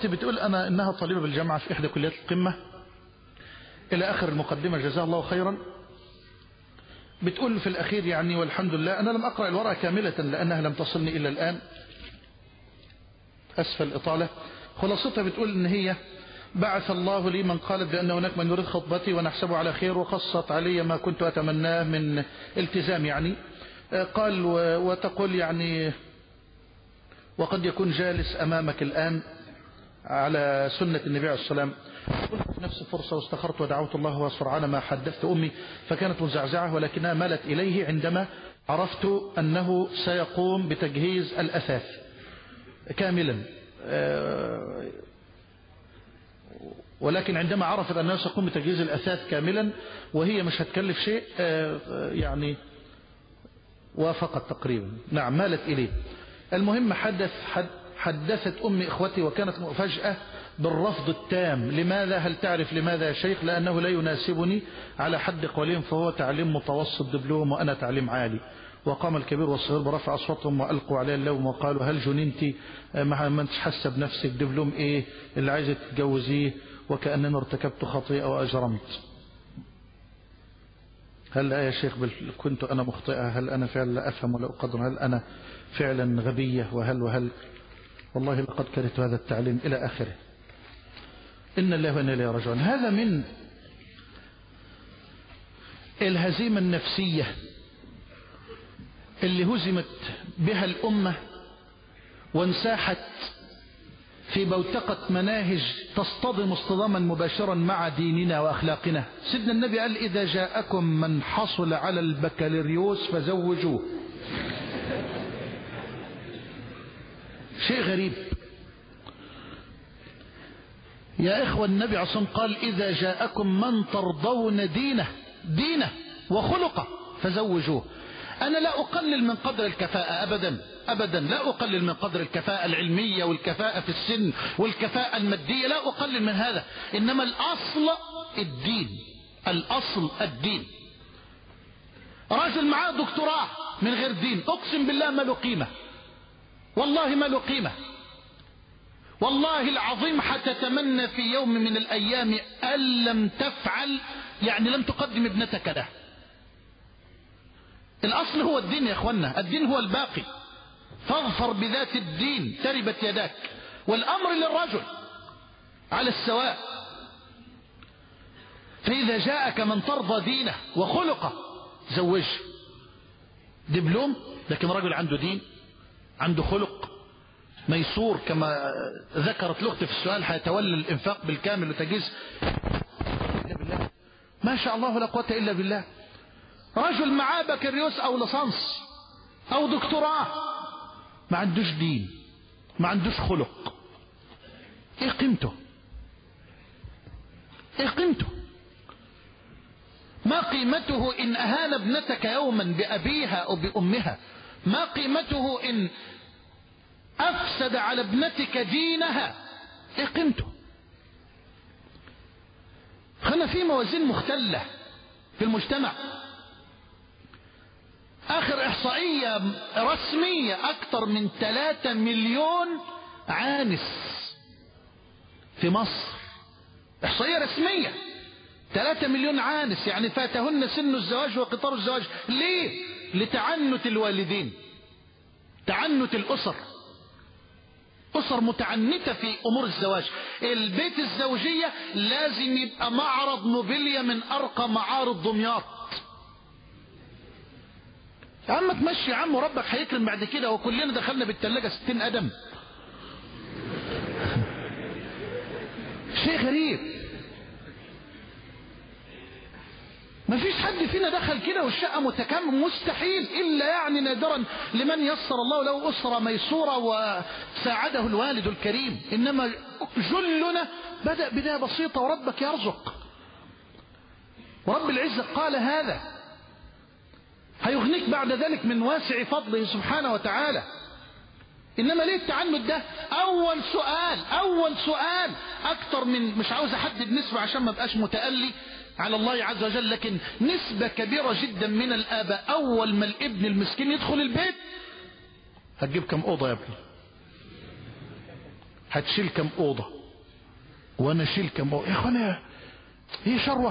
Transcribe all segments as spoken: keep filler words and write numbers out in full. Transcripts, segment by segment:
أختي بتقول أنا إنها طالبة بالجامعة في إحدى كليات القمة إلى آخر المقدمة جزاها الله خيرا. بتقول في الأخير يعني والحمد لله أنا لم أقرأ الورقة كاملة لأنها لم تصلني إلا الآن، أسفل الإطالة. خلاصتها بتقول إن هي بعث الله لي من قالت بأن هناك من يريد خطبتي ونحسبه على خير، وخصت علي ما كنت أتمناه من التزام يعني. قال وتقول يعني وقد يكون جالس أمامك الآن على سنة النبي عليه الصلاة والسلام. قلت في نفس الفرصة واستخرت ودعوت الله وسرعان ما حدثت أمي فكانت مزعزعة، ولكنها مالت إليه عندما عرفت أنه سيقوم بتجهيز الأثاث كاملا، ولكن عندما عرفت أنه سيقوم بتجهيز الأثاث كاملا وهي مش هتكلف شيء يعني وافقت تقريبا. نعم مالت إليه. المهم حدث حد حدثت أمي إخوتي وكانت مفاجأة بالرفض التام. لماذا؟ هل تعرف لماذا يا شيخ؟ لأنه لا يناسبني على حد قولهم، فهو تعليم متوسط دبلوم وأنا تعليم عالي. وقام الكبير والصغير برفع أصواتهم وألقوا عليه اللوم وقالوا هل جننتي ما انتش حاسة بنفسك؟ دبلوم إيه اللي عايزة تتجوزيه؟ وكأننا ارتكبت خطيئة وأجرمت. هل يا شيخ كنت أنا مخطئة؟ هل أنا فعلا لا أفهم ولا أقدر؟ هل أنا فعلا غبية؟ وهل وهل والله لقد كرهت هذا التعليم إلى آخره. إن الله وإنا إليه راجعون. هذا من الهزيمة النفسية اللي هزمت بها الأمة وانساحت في بوتقة مناهج تصطدم اصطداما مباشرا مع ديننا وأخلاقنا. سيدنا النبي قال إذا جاءكم من حصل على البكالوريوس فزوجوه. شيء غريب يا إخوة. النبي عليه الصلاة والسلام قال إذا جاءكم من ترضون دينه دينه وخلقه فزوجوه. أنا لا أقلل من قدر الكفاءة أبدا أبدا، لا أقلل من قدر الكفاءة العلمية والكفاءة في السن والكفاءة المادية، لا أقلل من هذا، إنما الأصل الدين. الأصل الدين. راجل معاه دكتوراه من غير دين أقسم بالله ما له قيمة، والله ما له قيمة، والله العظيم حتتمنى في يوم من الأيام أن لم تفعل، يعني لم تقدم ابنتك له. الأصل هو الدين يا أخوانا، الدين هو الباقي. فاظفر بذات الدين تربت يداك. والأمر للرجل على السواء. فإذا جاءك من ترضى دينه وخلقه زوجه. دبلوم لكن رجل عنده دين عنده خلق ميسور كما ذكرت الأخت في السؤال، حيتولى الإنفاق بالكامل وتجهيز بالله ما شاء الله لا قوة إلا بالله. رجل معاه بكالوريوس أو ليسانس أو دكتوراه ما عندوش دين ما عندوش خلق، ايه قيمته؟ ايه قيمته؟ ما قيمته إن أهان ابنتك يوما بأبيها أو بأمها؟ ما قيمته إن أفسد على ابنتك دينها؟ ايه قيمته؟ خلنا في موازين مختلة في المجتمع. آخر إحصائية رسمية أكثر من ثلاثة مليون عانس في مصر. إحصائية رسمية ثلاثة مليون عانس، يعني فاتهن سن الزواج وقطار الزواج. ليه؟ لتعنت الوالدين، تعنت الأسر، أسر متعنتة في أمور الزواج. البيت الزوجية لازم يبقى معرض موبيليا من أرقى معارض دمياط. يا عم تمشي يا عم وربك هيكرم بعد كده، وكلنا دخلنا بالثلاجة ستين قدم. شيء غريب. ما فيش حد فينا دخل كده والشقة متكامل، مستحيل، إلا يعني نادرا لمن يسر الله له أسرة ميسورة وساعده الوالد الكريم. إنما جلنا بدأ بداية بسيطة وربك يرزق. ورب العزة قال هذا هيغنيك بعد ذلك من واسع فضله سبحانه وتعالى. إنما ليه التعنت ده؟ أول سؤال أول سؤال أكتر من، مش عاوز أحدد نسبة عشان ما بقاش متألي على الله عز وجل، لكن نسبة كبيرة جدا من الآباء أول ما الابن المسكين يدخل البيت هتجيب كم أوضة يا ابني؟ هتشيل كم أوضة وأنا أشيل كم أوضة؟ يا إخوانا هي شروة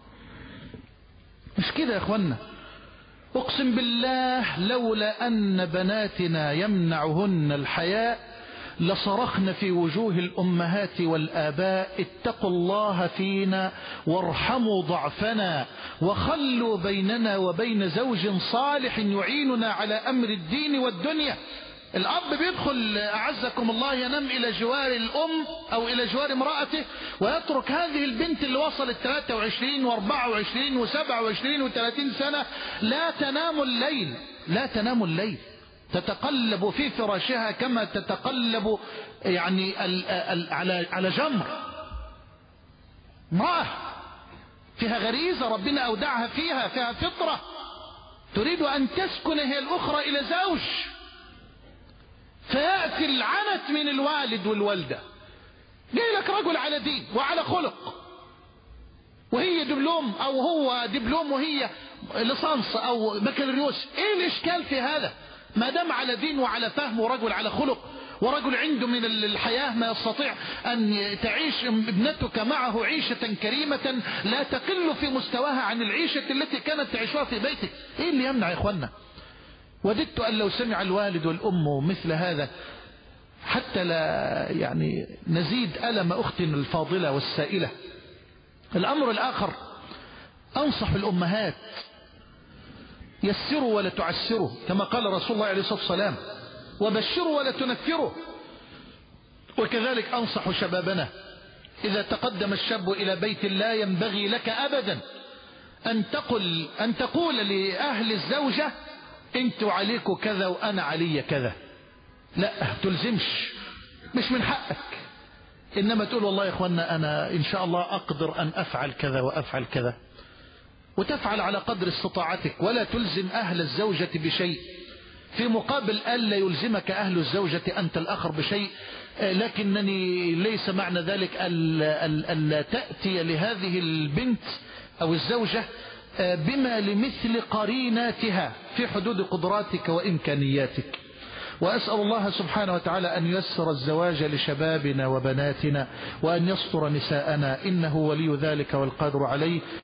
مش كده يا إخوانا. أقسم بالله لولا أن بناتنا يمنعهن الحياء لصرخن في وجوه الأمهات والآباء اتقوا الله فينا وارحموا ضعفنا وخلوا بيننا وبين زوج صالح يعيننا على أمر الدين والدنيا. الأب بيدخل أعزكم الله ينام إلى جوار الأم أو إلى جوار امرأته ويترك هذه البنت اللي وصلت ثلاثة وعشرين وأربعة وعشرين وسبعة وعشرين وثلاثين سنة لا تنام الليل لا تنام الليل تتقلب في فراشها كما تتقلب يعني على على جمر. امرأة فيها غريزة ربنا أودعها فيها فيها فطرة تريد أن تسكن هي الأخرى إلى زوج، فيأتي العنت من الوالد والوالدة. جاي لك رجل على دين وعلى خلق وهي دبلوم أو هو دبلوم وهي لصنص أو بكالوريوس، إيه الإشكال في هذا؟ ما دام على دين وعلى فهم ورجل على خلق ورجل عنده من الحياة ما يستطيع أن تعيش ابنتك معه عيشة كريمة لا تقل في مستواها عن العيشة التي كانت تعيشها في بيتك. إيه اللي يمنع يا إخوانا؟ وددت أن لو سمع الوالد والأم مثل هذا حتى لا يعني نزيد ألم أختنا الفاضلة والسائلة. الأمر الآخر أنصح الأمهات يسروا ولا تعسروا كما قال رسول الله عليه الصلاة والسلام، وبشروا ولا تنفروا. وكذلك أنصح شبابنا إذا تقدم الشاب إلى بيت لا ينبغي لك أبدا أن تقل أن تقول لأهل الزوجة أنتوا عليكم كذا وأنا علي كذا، لا تلزمش، مش من حقك، إنما تقول والله يا إخوانا أنا إن شاء الله أقدر أن أفعل كذا وأفعل كذا، وتفعل على قدر استطاعتك ولا تلزم أهل الزوجة بشيء في مقابل ألا يلزمك أهل الزوجة أنت الآخر بشيء. لكنني ليس معنى ذلك ألا تأتي لهذه البنت أو الزوجة بما لمثل قريناتها في حدود قدراتك وإمكانياتك. وأسأل الله سبحانه وتعالى أن ييسر الزواج لشبابنا وبناتنا وأن يستر نساءنا إنه ولي ذلك والقادر عليه.